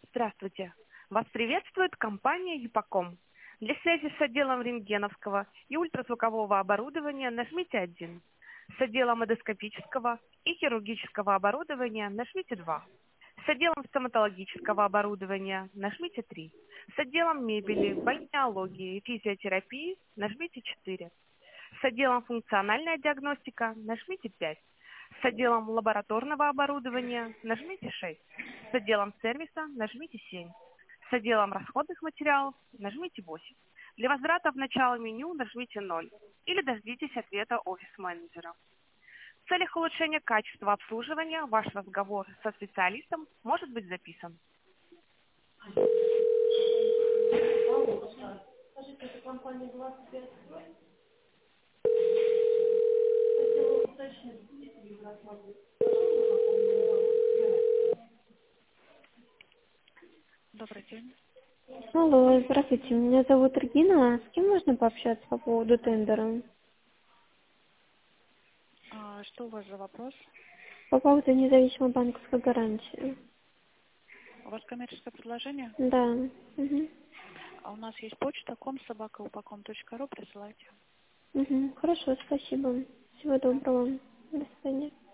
Здравствуйте. Вас приветствует компания «Юпаком». Для связи с отделом рентгеновского и ультразвукового оборудования нажмите 1. С отделом эндоскопического и хирургического оборудования нажмите 2. С отделом стоматологического оборудования нажмите 3. С отделом мебели, бальнеологии и физиотерапии нажмите 4. С отделом функциональная диагностика нажмите 5. С отделом лабораторного оборудования нажмите 6. С отделом сервиса нажмите 7. С отделом расходных материалов нажмите 8. Для возврата в начало меню нажмите 0 или дождитесь ответа офис-менеджера. В целях улучшения качества обслуживания ваш разговор со специалистом может быть записан. Добрый день. Алло, здравствуйте, меня зовут Регина. С кем можно пообщаться по поводу тендера? Что у вас за вопрос? По поводу независимой банковской гарантии. У вас коммерческое предложение? Да. Угу. А у нас есть почта com@upacom.ru, присылайте. Угу. Хорошо, спасибо. Всего доброго. До свидания.